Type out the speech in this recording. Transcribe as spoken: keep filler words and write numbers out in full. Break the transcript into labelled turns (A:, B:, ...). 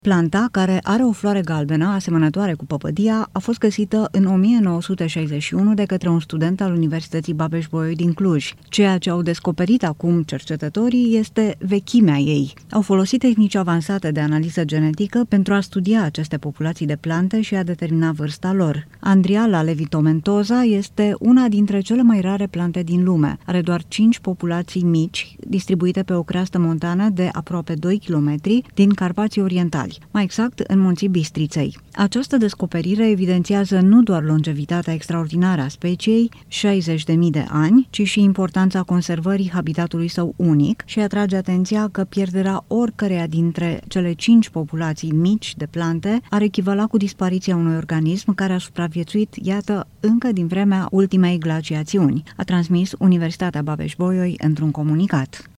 A: Planta, care are o floare galbenă asemănătoare cu păpădia, a fost găsită în o mie nouă sute șaizeci și unu de către un student al Universității Babeș-Bolyai din Cluj. Ceea ce au descoperit acum cercetătorii este vechimea ei. Au folosit tehnici avansate de analiză genetică pentru a studia aceste populații de plante și a determina vârsta lor. Andriala levitomentosa este una dintre cele mai rare plante din lume. Are doar cinci populații mici, distribuite pe o creastă montană de aproape doi kilometri din Carpații Orientali, mai exact în Munții Bistriței. Această descoperire evidențiază nu doar longevitatea extraordinară a speciei, șaizeci de mii de ani, ci și importanța conservării habitatului său unic și atrage atenția că pierderea oricăreia dintre cele cinci populații mici de plante ar echivala cu dispariția unui organism care a supraviețuit, iată, încă din vremea ultimei glaciațiuni, a transmis Universitatea Babeș-Bolyai într-un comunicat.